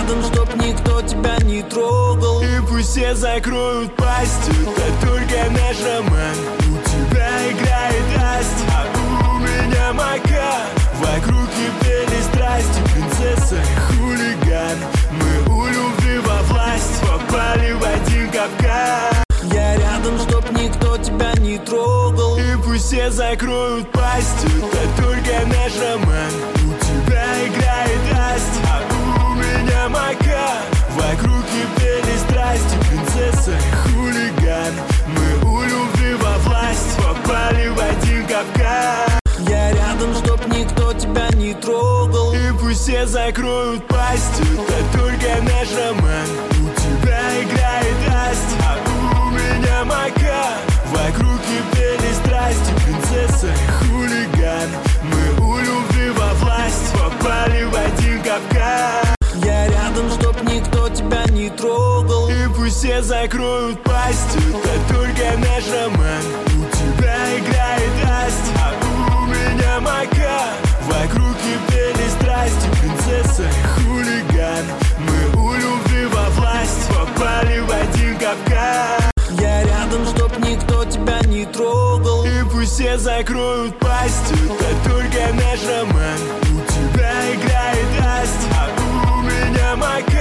рядом, чтоб никто тебя не трогал. И пусть все закроют пасть, это только наш роман. У тебя играет Асть, а у меня Мака. Вокруг кипели страсти, принцесса и хулиган. Мы у любви во власть, попали в один капкан. Я рядом, чтоб никто тебя не трогал. И пусть все закроют пасть, это только наш роман. У тебя играет Асть, а у меня Мака. Вокруг кипели страсти, принцесса и хулиган. Мы у любви во власть, попали в один капкан. Я рядом, чтоб никто тебя не трогал. И пусть все закроют пасть, это только наш роман. У тебя играет Асть, а у меня Мака. Вокруг кипели страсти, принцесса и хулиган. Мы у любви во власть, попали в один капкан. Я рядом, чтоб никто тебя не трогал. И пусть все закроют пасть, это только наш роман. У тебя играет Асть, а у меня Мака. Вокруг кипели страсти, принцесса и хулиган. Мы у любви во власть, попали в один капкан. Я рядом, чтоб никто тебя не трогал. И пусть все закроют пасть, это только наш роман. У тебя играет Асть, а у меня Мака.